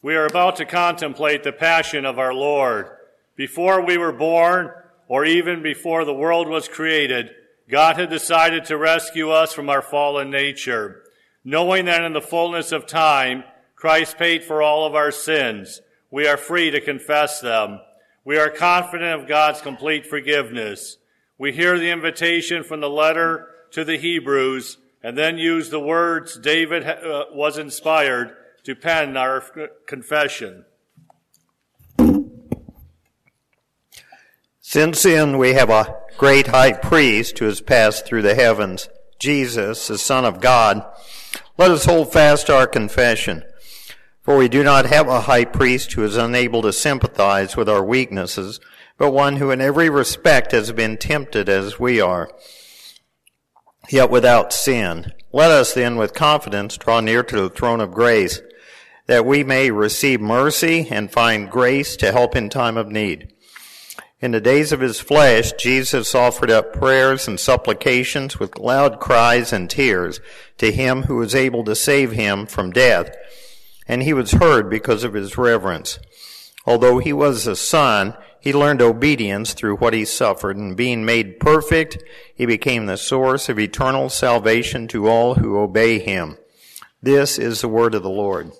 We are about to contemplate the passion of our Lord. Before we were born, or even before the world was created, God had decided to rescue us from our fallen nature. Knowing that in the fullness of time, Christ paid for all of our sins, we are free to confess them. We are confident of God's complete forgiveness. We hear the invitation from the letter to the Hebrews, and then use the words David was inspired to pen our confession. Since then we have a great high priest who has passed through the heavens, Jesus, the Son of God. Let us hold fast our confession. For we do not have a high priest who is unable to sympathize with our weaknesses, but one who in every respect has been tempted as we are, yet without sin. Let us then with confidence draw near to the throne of grace, that we may receive mercy and find grace to help in time of need. In the days of his flesh, Jesus offered up prayers and supplications with loud cries and tears to him who was able to save him from death, and he was heard because of his reverence. Although he was a son, he learned obedience through what he suffered, and being made perfect, he became the source of eternal salvation to all who obey him. This is the word of the Lord.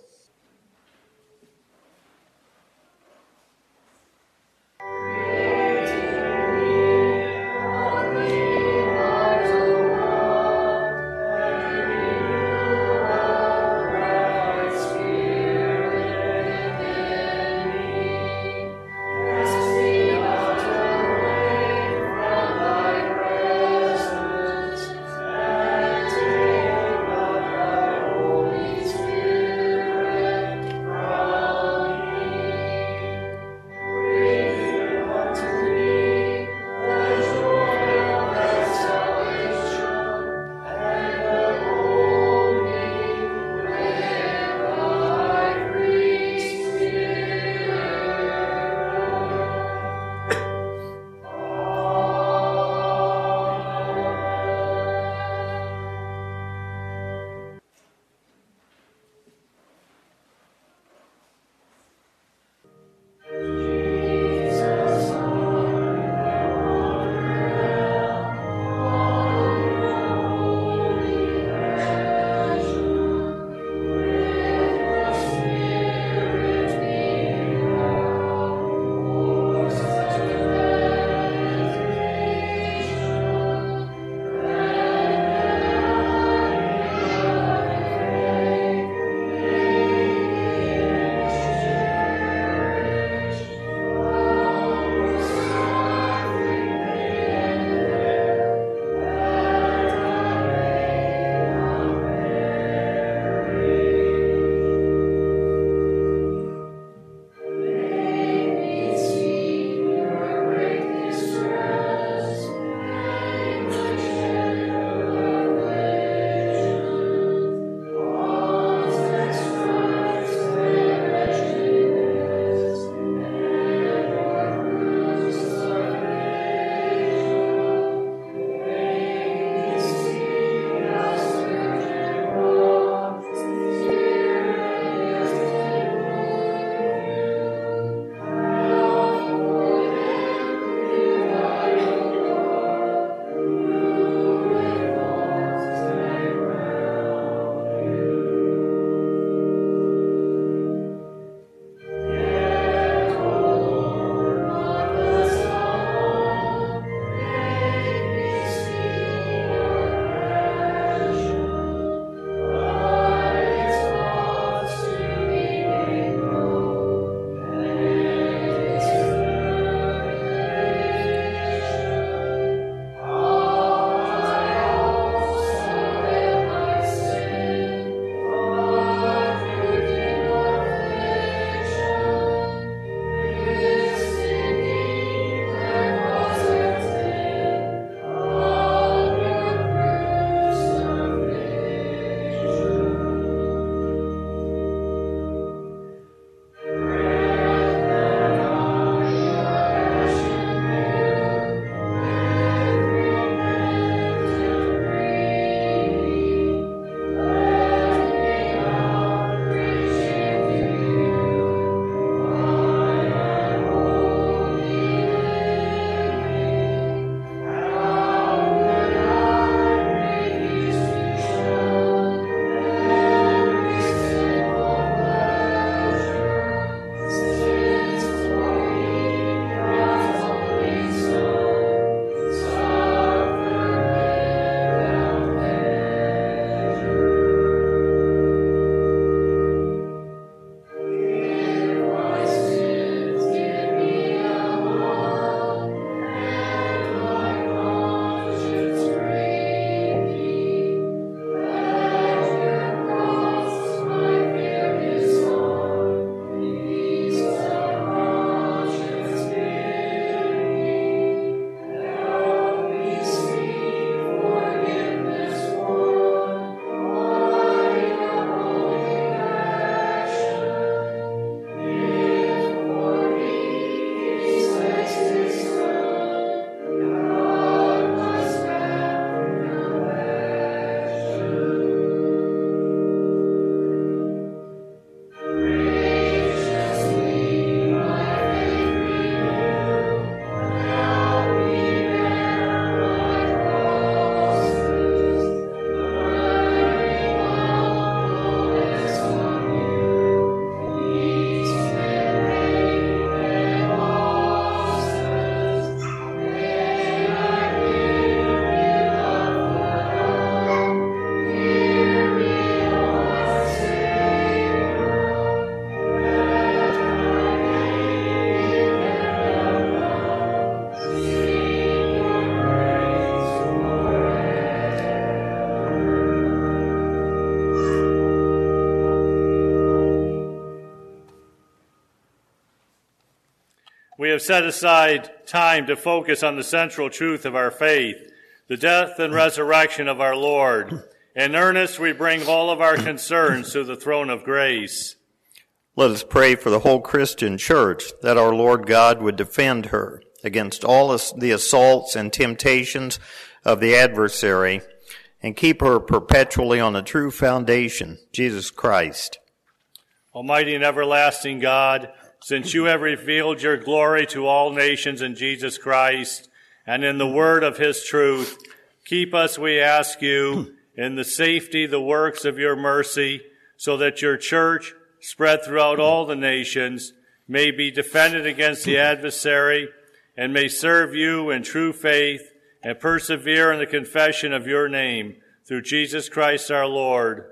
we have set aside time to focus on the central truth of our faith, the death and resurrection of our Lord. In earnest, we bring all of our concerns to the throne of grace. Let us pray for the whole Christian church, that our Lord God would defend her against all the assaults and temptations of the adversary, and keep her perpetually on the true foundation, Jesus Christ. Almighty and everlasting God, since you have revealed your glory to all nations in Jesus Christ, and in the word of his truth, keep us, we ask you, in the safety, the works of your mercy, so that your church, spread throughout all the nations, may be defended against the adversary, and may serve you in true faith, and persevere in the confession of your name, through Jesus Christ our Lord.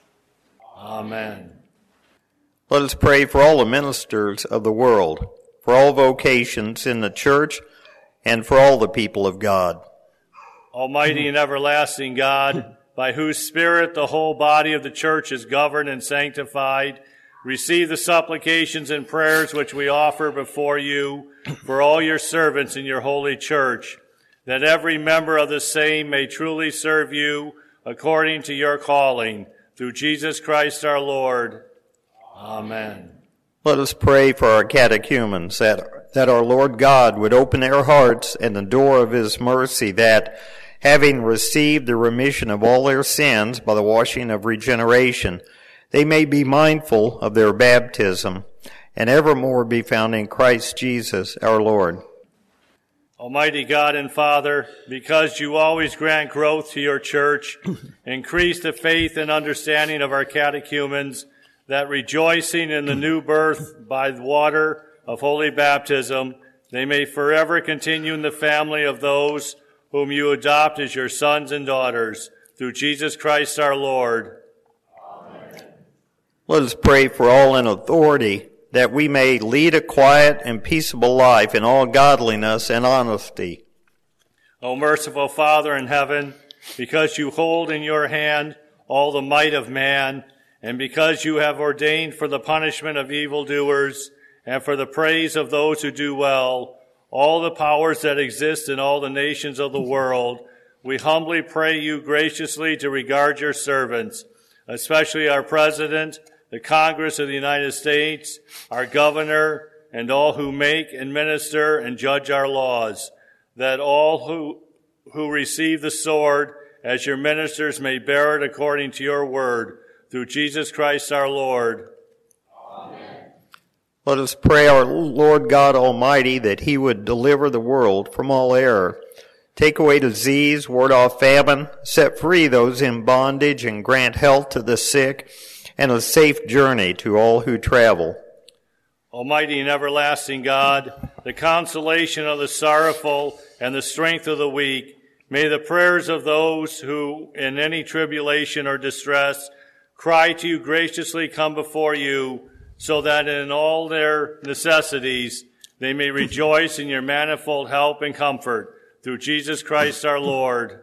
Amen. Let us pray for all the ministers of the world, for all vocations in the church, and for all the people of God. Almighty and everlasting God, by whose Spirit the whole body of the church is governed and sanctified, receive the supplications and prayers which we offer before you for all your servants in your holy church, that every member of the same may truly serve you according to your calling, through Jesus Christ our Lord. Amen. Let us pray for our catechumens, that our Lord God would open their hearts and the door of his mercy, that, having received the remission of all their sins by the washing of regeneration, they may be mindful of their baptism, and evermore be found in Christ Jesus our Lord. Almighty God and Father, because you always grant growth to your church, increase the faith and understanding of our catechumens, that rejoicing in the new birth by the water of holy baptism, they may forever continue in the family of those whom you adopt as your sons and daughters, through Jesus Christ our Lord. Amen. Let us pray for all in authority, that we may lead a quiet and peaceable life in all godliness and honesty. O merciful Father in heaven, because you hold in your hand all the might of man, and because you have ordained for the punishment of evildoers and for the praise of those who do well, all the powers that exist in all the nations of the world, we humbly pray you graciously to regard your servants, especially our President, the Congress of the United States, our Governor, and all who make and minister and judge our laws, that all who receive the sword as your ministers may bear it according to your word, through Jesus Christ our Lord. Amen. Let us pray our Lord God Almighty that he would deliver the world from all error, take away disease, ward off famine, set free those in bondage, and grant health to the sick, and a safe journey to all who travel. Almighty and everlasting God, the consolation of the sorrowful and the strength of the weak, may the prayers of those who in any tribulation or distress cry to you graciously come before you, so that in all their necessities they may rejoice in your manifold help and comfort, through Jesus Christ our Lord.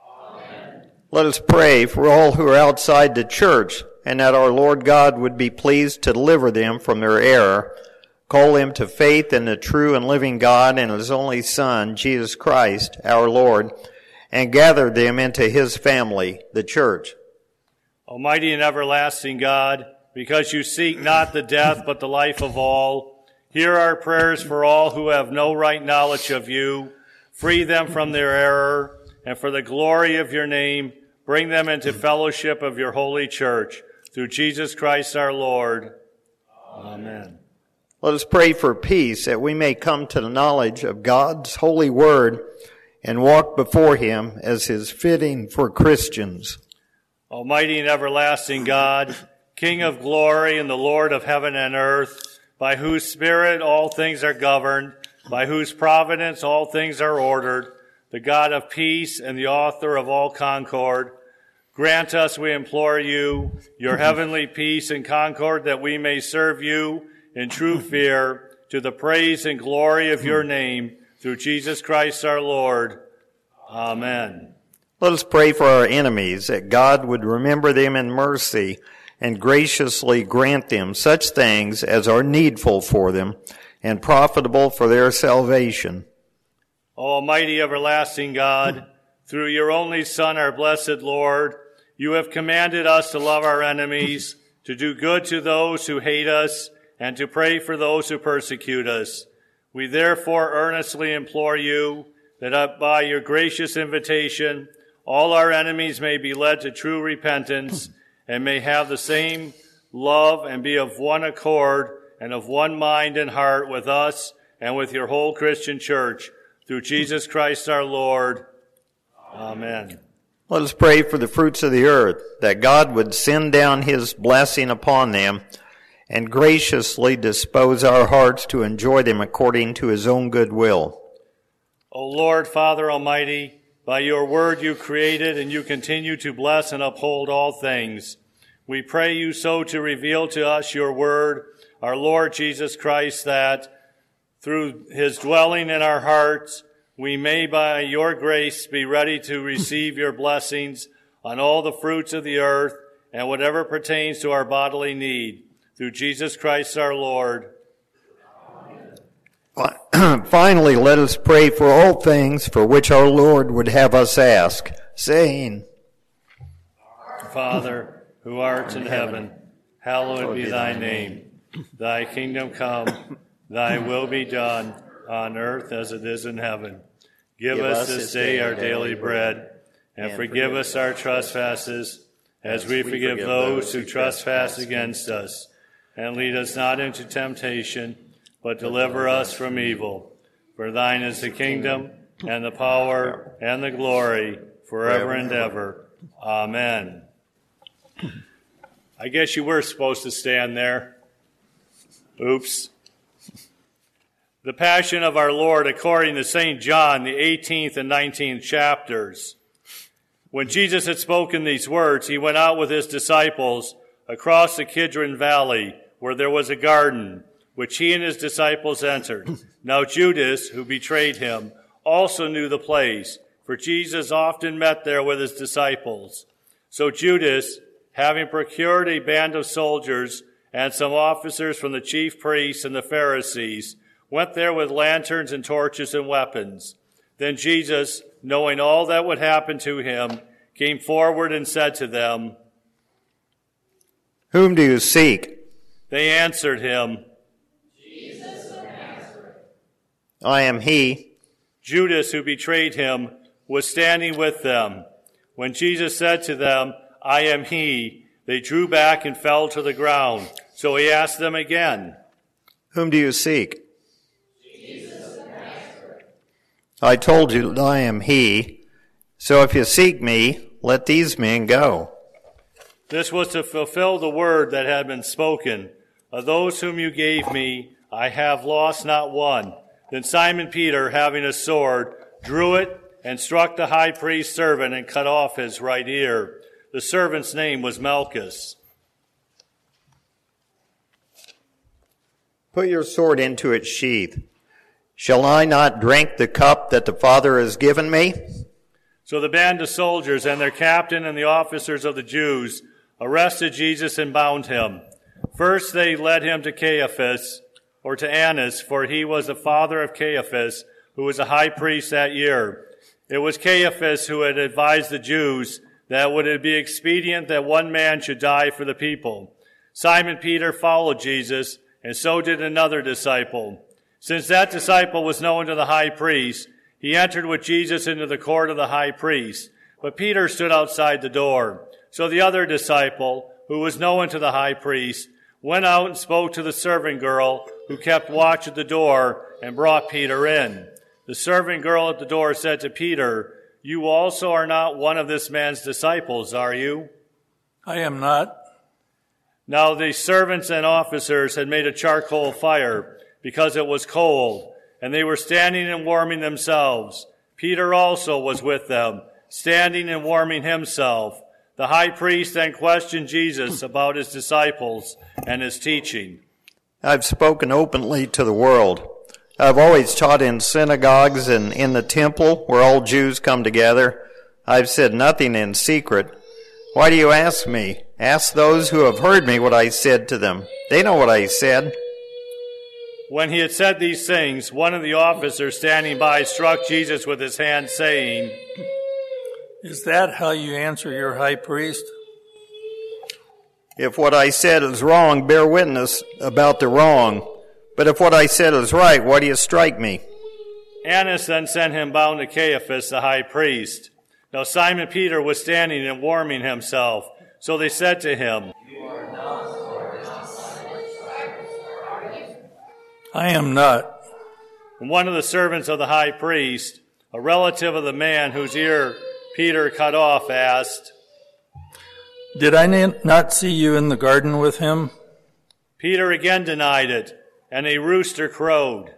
Amen. Let us pray for all who are outside the church, and that our Lord God would be pleased to deliver them from their error, call them to faith in the true and living God and his only Son, Jesus Christ, our Lord, and gather them into his family, the church. Almighty and everlasting God, because you seek not the death but the life of all, hear our prayers for all who have no right knowledge of you, free them from their error, and for the glory of your name, bring them into fellowship of your holy church, through Jesus Christ our Lord. Amen. Let us pray for peace, that we may come to the knowledge of God's holy word and walk before him as is fitting for Christians. Almighty and everlasting God, King of glory and the Lord of heaven and earth, by whose Spirit all things are governed, by whose providence all things are ordered, the God of peace and the author of all concord, grant us, we implore you, your heavenly peace and concord, that we may serve you in true fear, to the praise and glory of your name, through Jesus Christ our Lord. Amen. Let us pray for our enemies, that God would remember them in mercy and graciously grant them such things as are needful for them, and profitable for their salvation. Almighty everlasting God, through your only Son, our blessed Lord, you have commanded us to love our enemies, to do good to those who hate us, and to pray for those who persecute us. We therefore earnestly implore you that by your gracious invitation, all our enemies may be led to true repentance and may have the same love and be of one accord and of one mind and heart with us and with your whole Christian church, through Jesus Christ our Lord. Amen. Let us pray for the fruits of the earth, that God would send down his blessing upon them and graciously dispose our hearts to enjoy them according to his own good will. O Lord, Father Almighty, by your word you created and you continue to bless and uphold all things. We pray you so to reveal to us your word, our Lord Jesus Christ, that through his dwelling in our hearts, we may by your grace be ready to receive your blessings on all the fruits of the earth and whatever pertains to our bodily need. Through Jesus Christ our Lord. Finally, let us pray for all things for which our Lord would have us ask, saying, Father, who art in heaven, hallowed be thy name. Thy kingdom come, thy will be done, on earth as it is in heaven. Give us this day our daily bread, and forgive us our trespasses, as we forgive those who trespass against us. And lead us not into temptation, but deliver us from evil. For thine is the kingdom, and the power, and the glory, forever and ever. Amen. I guess you were supposed to stand there. Oops. The Passion of our Lord according to St. John, the 18th and 19th chapters. When Jesus had spoken these words, he went out with his disciples across the Kidron Valley, where there was a garden, which he and his disciples entered. Now Judas, who betrayed him, also knew the place, for Jesus often met there with his disciples. So Judas, having procured a band of soldiers and some officers from the chief priests and the Pharisees, went there with lanterns and torches and weapons. Then Jesus, knowing all that would happen to him, came forward and said to them, Whom do you seek? They answered him, Jesus of Nazareth. I am he. Judas, who betrayed him, was standing with them. When Jesus said to them, I am he, they drew back and fell to the ground. So he asked them again, Whom do you seek? Jesus of Nazareth. I told you that I am he. So if you seek me, let these men go. This was to fulfill the word that had been spoken. Of those whom you gave me, I have lost not one. Then Simon Peter, having a sword, drew it and struck the high priest's servant and cut off his right ear. The servant's name was Malchus. Put your sword into its sheath. Shall I not drink the cup that the Father has given me? So the band of soldiers and their captain and the officers of the Jews arrested Jesus and bound him. First they led him to Caiaphas, or to Annas, for he was the father of Caiaphas, who was a high priest that year. It was Caiaphas who had advised the Jews that would it be expedient that one man should die for the people. Simon Peter followed Jesus, and so did another disciple. Since that disciple was known to the high priest, he entered with Jesus into the court of the high priest. But Peter stood outside the door. So the other disciple, who was known to the high priest, went out and spoke to the servant girl who kept watch at the door and brought Peter in. The servant girl at the door said to Peter, You also are not one of this man's disciples, are you? I am not. Now the servants and officers had made a charcoal fire because it was cold, and they were standing and warming themselves. Peter also was with them, standing and warming himself. The high priest then questioned Jesus about his disciples and his teaching. I've spoken openly to the world. I've always taught in synagogues and in the temple where all Jews come together. I've said nothing in secret. Why do you ask me? Ask those who have heard me what I said to them. They know what I said. When he had said these things, one of the officers standing by struck Jesus with his hand, saying, Is that how you answer your high priest? If what I said is wrong, bear witness about the wrong. But if what I said is right, why do you strike me? Annas then sent him bound to Caiaphas, the high priest. Now Simon Peter was standing and warming himself. So they said to him, I am not. And one of the servants of the high priest, a relative of the man whose ear Peter cut off, asked, Did I not see you in the garden with him? Peter again denied it, and a rooster crowed.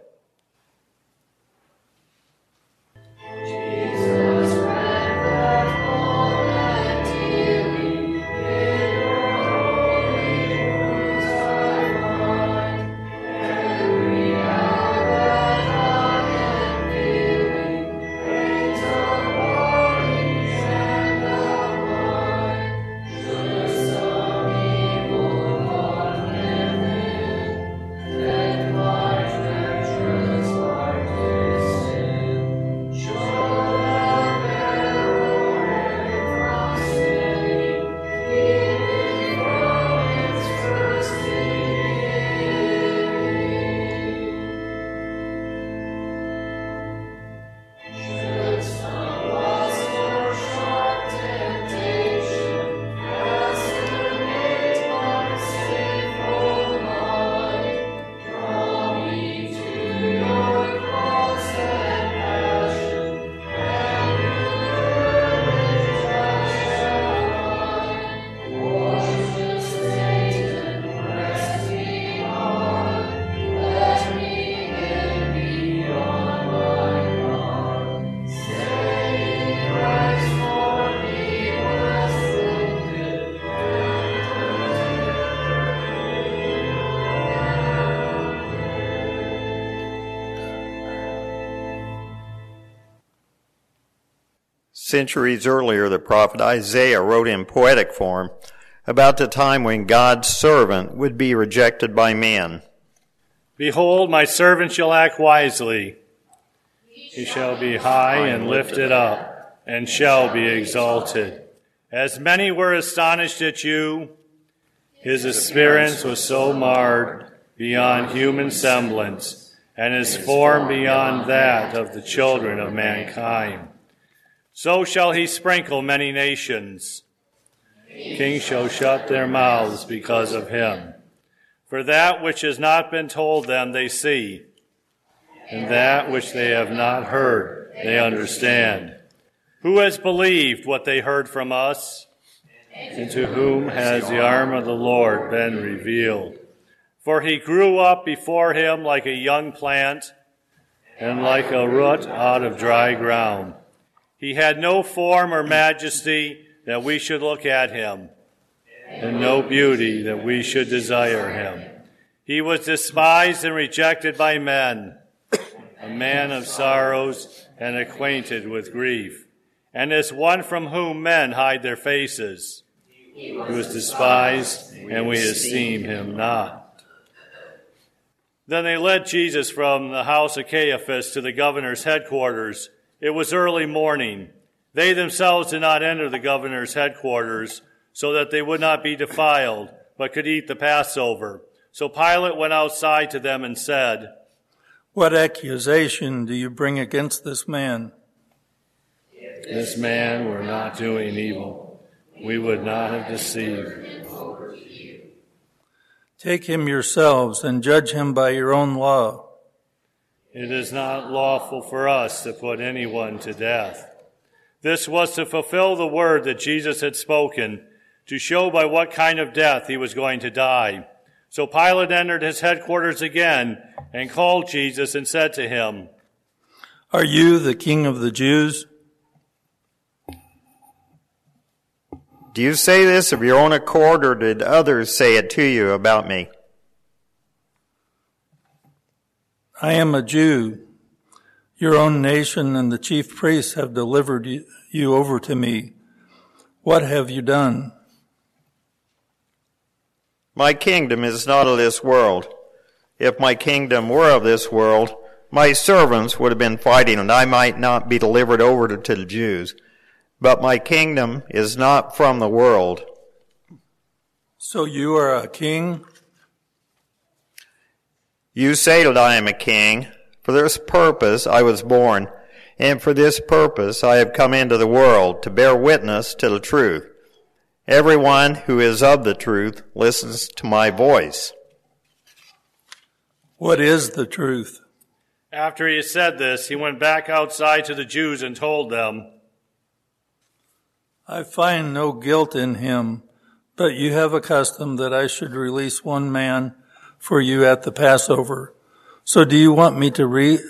Centuries earlier, the prophet Isaiah wrote in poetic form about the time when God's servant would be rejected by man. Behold, my servant shall act wisely. He shall be high and lifted up, and shall be exalted. As many were astonished at you, his appearance was so marred beyond human semblance, and his form beyond that of the children of mankind. So shall he sprinkle many nations. Kings shall shut their mouths because of him. For that which has not been told them they see, and that which they have not heard they understand. Who has believed what they heard from us? And to whom has the arm of the Lord been revealed? For he grew up before him like a young plant, and like a root out of dry ground. He had no form or majesty that we should look at him, and no beauty that we should desire him. He was despised and rejected by men, a man of sorrows and acquainted with grief, and as one from whom men hide their faces. He was despised, and we esteem him not. Then they led Jesus from the house of Caiaphas to the governor's headquarters. It was early morning. They themselves did not enter the governor's headquarters, so that they would not be defiled, but could eat the Passover. So Pilate went outside to them and said, What accusation do you bring against this man? This man were not doing evil. We would not have deceived. Take him yourselves and judge him by your own law. It is not lawful for us to put anyone to death. This was to fulfill the word that Jesus had spoken, to show by what kind of death he was going to die. So Pilate entered his headquarters again and called Jesus and said to him, Are you the king of the Jews? Do you say this of your own accord, or did others say it to you about me? I am a Jew. Your own nation and the chief priests have delivered you over to me. What have you done? My kingdom is not of this world. If my kingdom were of this world, my servants would have been fighting, and I might not be delivered over to the Jews. But my kingdom is not from the world. So you are a king? You say that I am a king. For this purpose I was born, and for this purpose I have come into the world, to bear witness to the truth. Everyone who is of the truth listens to my voice. What is the truth? After he had said this, he went back outside to the Jews and told them, I find no guilt in him, but you have a custom that I should release one man for you at the Passover. So do you want me to release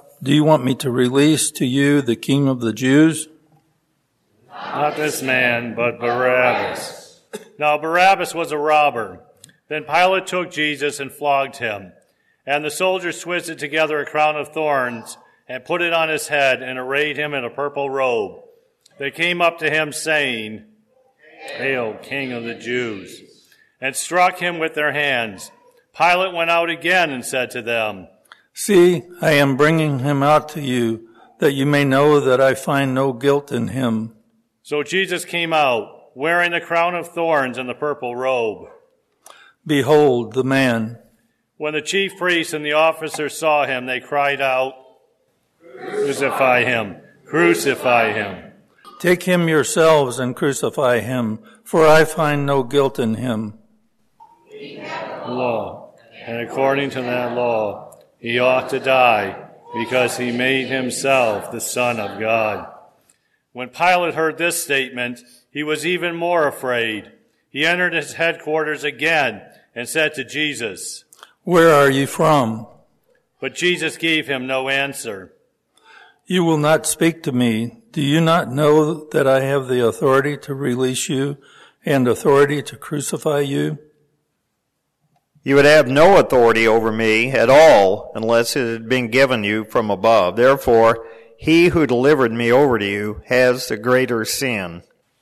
to you the King of the Jews? Not this man, but Barabbas. Now Barabbas was a robber. Then Pilate took Jesus and flogged him. And the soldiers twisted together a crown of thorns and put it on his head and arrayed him in a purple robe. They came up to him saying, Hail, King of the Jews, and struck him with their hands. Pilate went out again and said to them, See, I am bringing him out to you, that you may know that I find no guilt in him. So Jesus came out, wearing the crown of thorns and the purple robe. Behold the man. When the chief priests and the officers saw him, they cried out, Crucify him! Crucify him! Take him yourselves and crucify him, for I find no guilt in him. Law, and according to that law, he ought to die, because he made himself the Son of God. When Pilate heard this statement, he was even more afraid. He entered his headquarters again and said to Jesus, Where are you from? But Jesus gave him no answer. You will not speak to me. Do you not know that I have the authority to release you and authority to crucify you? You would have no authority over me at all unless it had been given you from above. Therefore, he who delivered me over to you has the greater sin.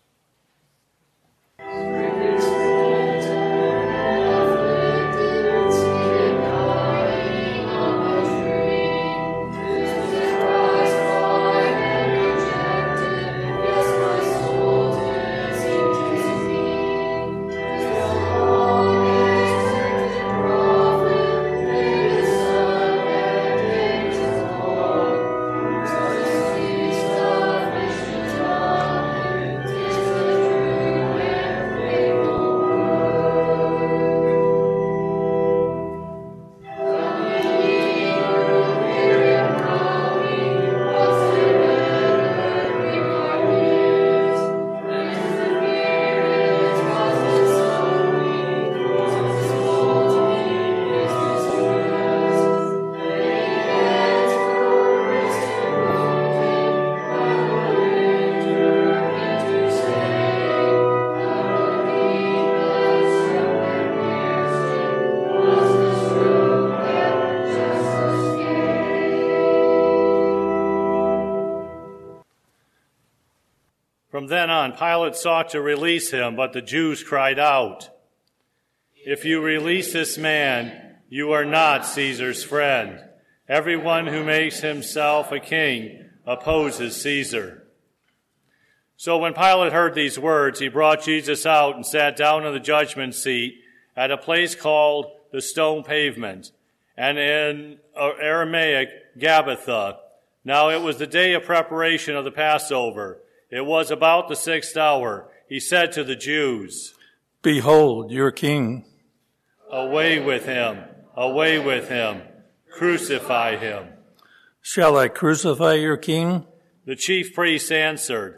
From then on, Pilate sought to release him, but the Jews cried out, If you release this man, you are not Caesar's friend. Everyone who makes himself a king opposes Caesar. So when Pilate heard these words, he brought Jesus out and sat down in the judgment seat at a place called the Stone Pavement, and in Aramaic, Gabbatha. Now it was the day of preparation of the Passover. It was about the 6th hour. He said to the Jews, Behold your king. Away with him, away with him, crucify him. Shall I crucify your king? The chief priests answered,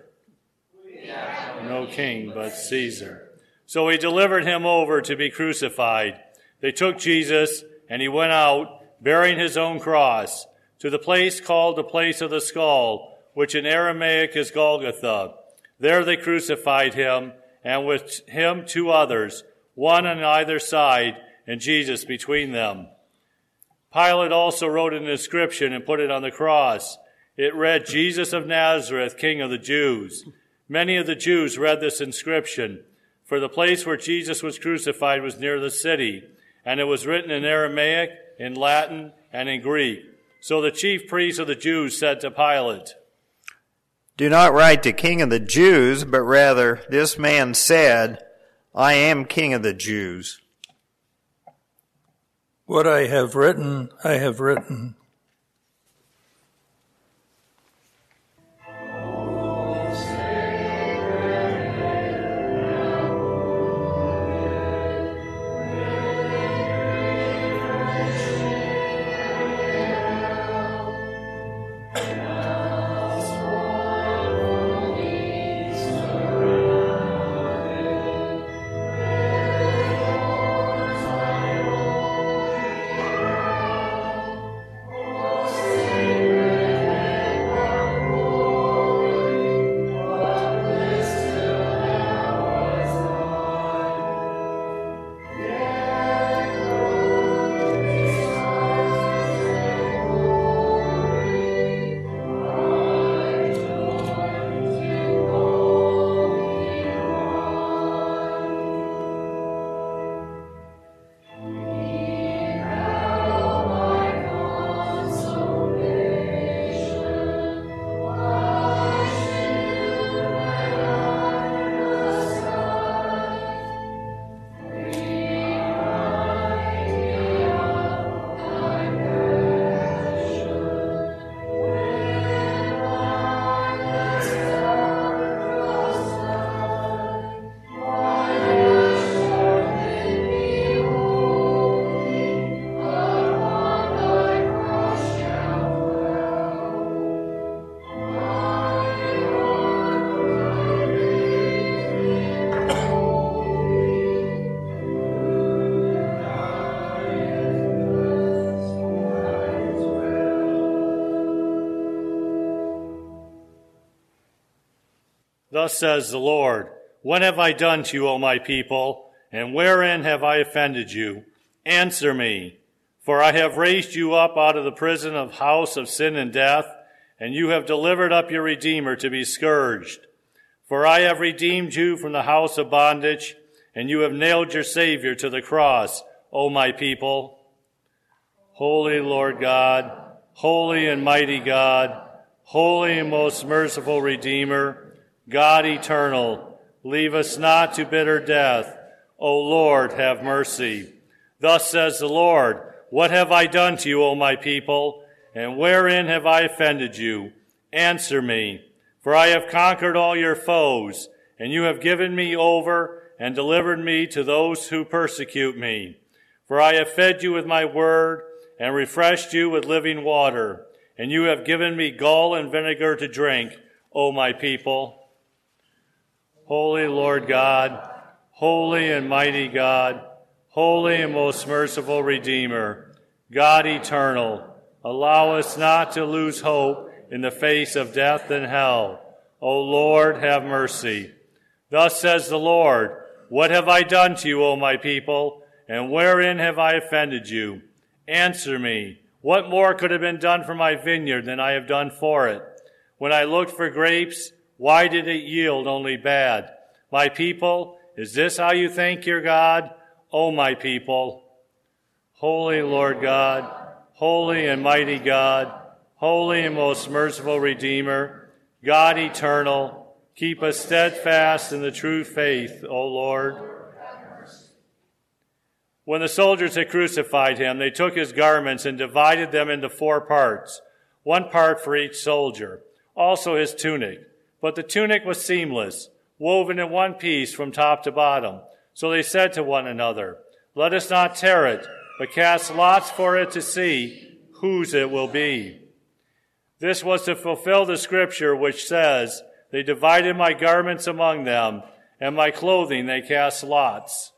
No king but Caesar. So he delivered him over to be crucified. They took Jesus, and he went out, bearing his own cross, to the place called the Place of the Skull, which in Aramaic is Golgotha. There they crucified him, and with him 2 others, one on either side, and Jesus between them. Pilate also wrote an inscription and put it on the cross. It read, Jesus of Nazareth, King of the Jews. Many of the Jews read this inscription, for the place where Jesus was crucified was near the city, and it was written in Aramaic, in Latin and in Greek. So the chief priests of the Jews said to Pilate, "Do not write to King of the Jews, but rather, this man said, I am King of the Jews." What I have written, I have written. Thus says the Lord, what have I done to you, O my people, and wherein have I offended you? Answer me, for I have raised you up out of the prison of house of sin and death, and you have delivered up your Redeemer to be scourged. For I have redeemed you from the house of bondage, and you have nailed your Savior to the cross, O my people. Holy Lord God, holy and mighty God, holy and most merciful Redeemer, God eternal, leave us not to bitter death. O Lord, have mercy. Thus says the Lord, what have I done to you, O my people, and wherein have I offended you? Answer me, for I have conquered all your foes, and you have given me over and delivered me to those who persecute me. For I have fed you with my word and refreshed you with living water, and you have given me gall and vinegar to drink, O my people. Holy Lord God, holy and mighty God, holy and most merciful Redeemer, God eternal, allow us not to lose hope in the face of death and hell. O Lord, have mercy. Thus says the Lord, what have I done to you, O my people, and wherein have I offended you? Answer me, what more could have been done for my vineyard than I have done for it? When I looked for grapes, why did it yield only bad? My people, is this how you thank your God? O my people. Holy Lord God, holy and mighty God, holy and most merciful Redeemer, God eternal, keep us steadfast in the true faith, O Lord. When the soldiers had crucified him, they took his garments and divided them into 4 parts, 1 part for each soldier, also his tunic. But the tunic was seamless, woven in one piece from top to bottom. So they said to one another, let us not tear it, but cast lots for it to see whose it will be. This was to fulfill the scripture which says, they divided my garments among them, and my clothing they cast lots.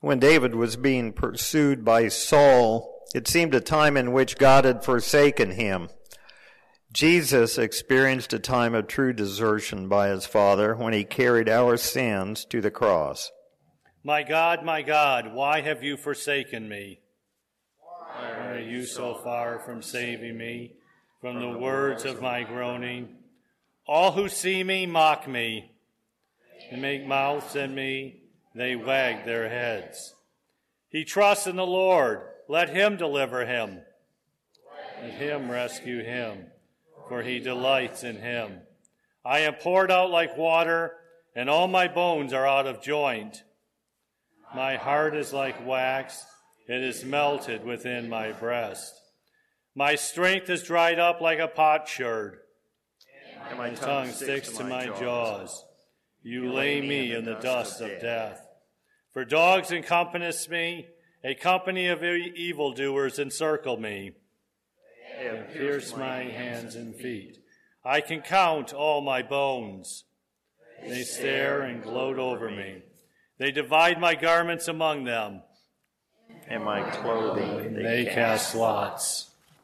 When David was being pursued by Saul, it seemed a time in which God had forsaken him. Jesus experienced a time of true desertion by his Father when he carried our sins to the cross. My God, why have you forsaken me? Why are you so far from saving me from the words of my groaning? All who see me mock me and make mouths at me. They wag their heads. He trusts in the Lord. Let him deliver him. Let him rescue him, for he delights in him. I am poured out like water, and all my bones are out of joint. My heart is like wax. It is melted within my breast. My strength is dried up like a potsherd, and my tongue sticks to my jaws. You lay me in the dust of death. For dogs encompass me, a company of evildoers encircle me. They have pierced my hands and feet. I can count all my bones. They stare and gloat over me. They divide my garments among them. And my clothing they cast lots.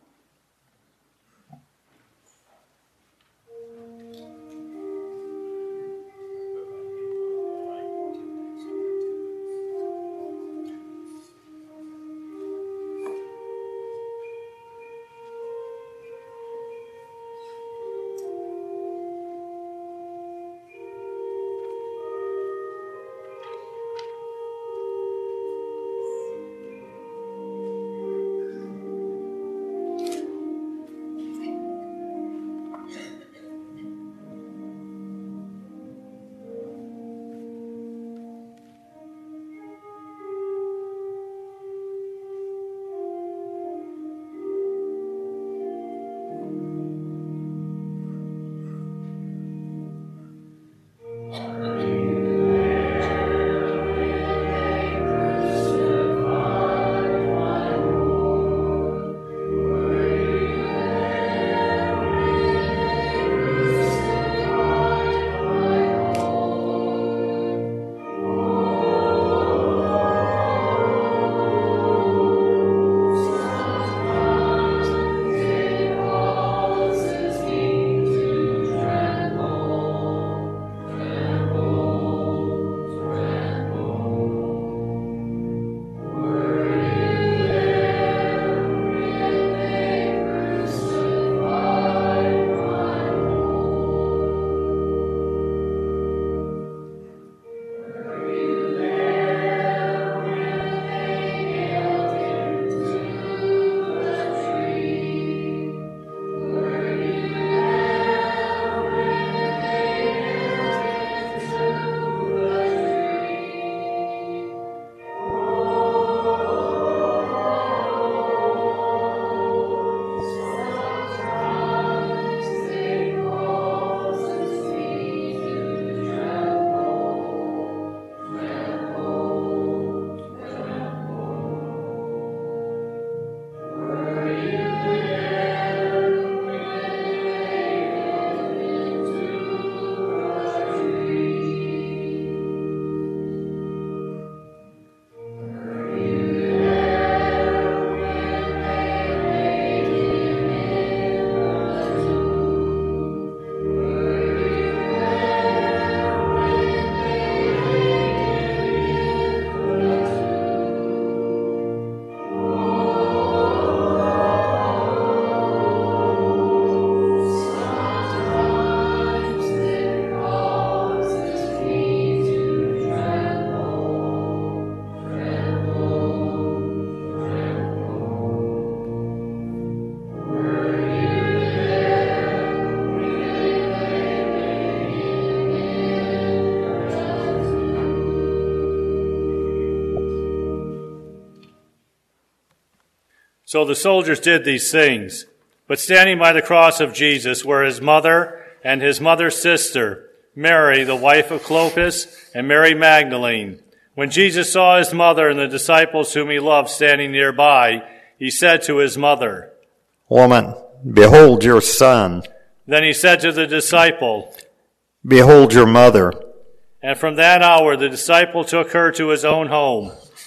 So the soldiers did these things. But standing by the cross of Jesus were his mother and his mother's sister, Mary, the wife of Clopas, and Mary Magdalene. When Jesus saw his mother and the disciples whom he loved standing nearby, he said to his mother, "Woman, behold your son." Then he said to the disciple, "Behold your mother." And from that hour the disciple took her to his own home.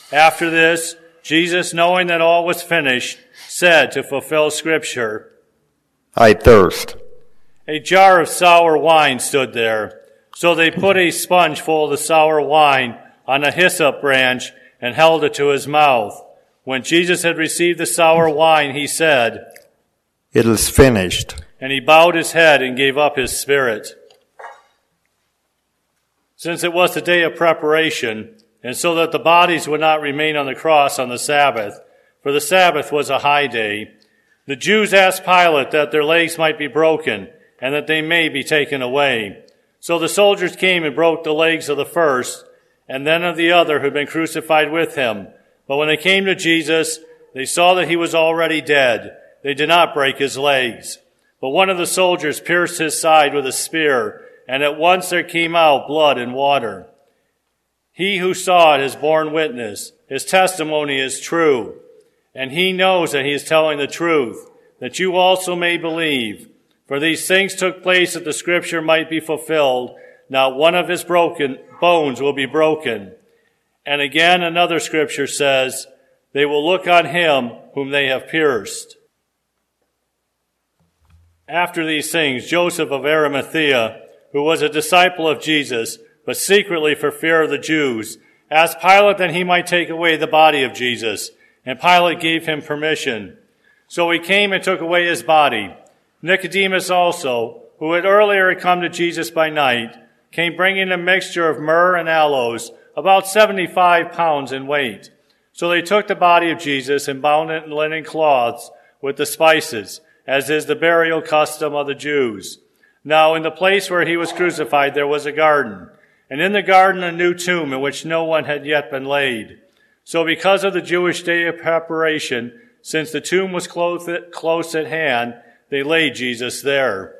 After this, Jesus, knowing that all was finished, said to fulfill Scripture, I thirst. A jar of sour wine stood there. So they put a sponge full of the sour wine on a hyssop branch and held it to his mouth. When Jesus had received the sour wine, he said, It is finished. And he bowed his head and gave up his spirit. Since it was the day of preparation, and so that the bodies would not remain on the cross on the Sabbath, for the Sabbath was a high day, the Jews asked Pilate that their legs might be broken and that they may be taken away. So the soldiers came and broke the legs of the first and then of the other who had been crucified with him. But when they came to Jesus, they saw that he was already dead. They did not break his legs. But one of the soldiers pierced his side with a spear, and at once there came out blood and water. He who saw it has borne witness. His testimony is true. And he knows that he is telling the truth, that you also may believe. For these things took place that the scripture might be fulfilled. Not one of his broken bones will be broken. And again another scripture says, they will look on him whom they have pierced. After these things, Joseph of Arimathea, who was a disciple of Jesus, but secretly for fear of the Jews, asked Pilate that he might take away the body of Jesus. And Pilate gave him permission. So he came and took away his body. Nicodemus also, who had earlier come to Jesus by night, came bringing a mixture of myrrh and aloes, about 75 pounds in weight. So they took the body of Jesus and bound it in linen cloths with the spices, as is the burial custom of the Jews. Now in the place where he was crucified there was a garden, and in the garden a new tomb in which no one had yet been laid. So because of the Jewish day of preparation, since the tomb was close at hand, they laid Jesus there.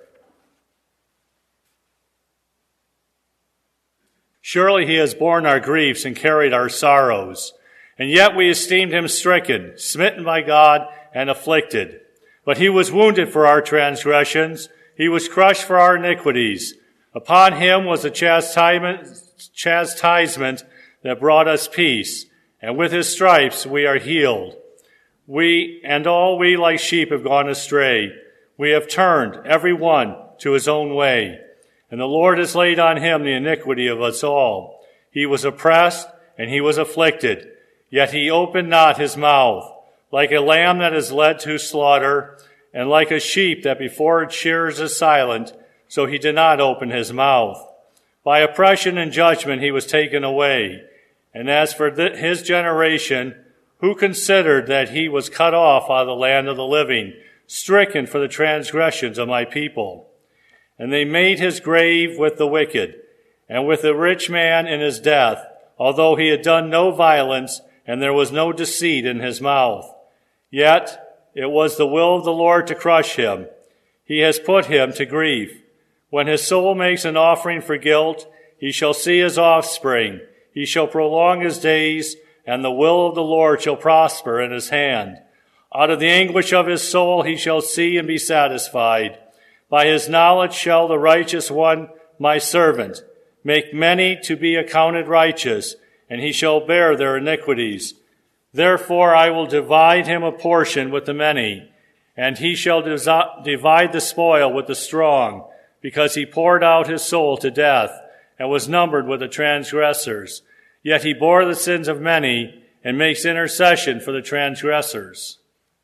Surely he has borne our griefs and carried our sorrows. And yet we esteemed him stricken, smitten by God, and afflicted. But he was wounded for our transgressions. He was crushed for our iniquities. Upon him was the chastisement that brought us peace. And with his stripes we are healed. We like sheep have gone astray. We have turned every one to his own way. And the Lord has laid on him the iniquity of us all. He was oppressed and he was afflicted, yet he opened not his mouth. Like a lamb that is led to slaughter, and like a sheep that before its shearers is silent, so he did not open his mouth. By oppression and judgment he was taken away. And as for his generation, who considered that he was cut off out of the land of the living, stricken for the transgressions of my people? And they made his grave with the wicked, and with the rich man in his death, although he had done no violence, and there was no deceit in his mouth. Yet it was the will of the Lord to crush him. He has put him to grief. When his soul makes an offering for guilt, he shall see his offspring. He shall prolong his days, and the will of the Lord shall prosper in his hand. Out of the anguish of his soul he shall see and be satisfied. By his knowledge shall the righteous one, my servant, make many to be accounted righteous, and he shall bear their iniquities. Therefore I will divide him a portion with the many, and he shall divide the spoil with the strong, because he poured out his soul to death, and was numbered with the transgressors. Yet he bore the sins of many, and makes intercession for the transgressors.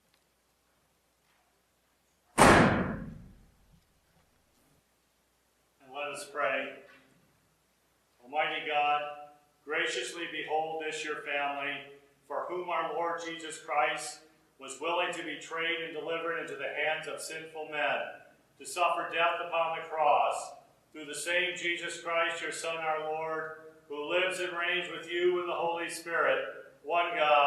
And let us pray. Almighty God, graciously behold this your family, for whom our Lord Jesus Christ was willing to be betrayed and delivered into the hands of sinful men, to suffer death upon the cross, through the same Jesus Christ, your Son, our Lord, who lives and reigns with you in the Holy Spirit, one God,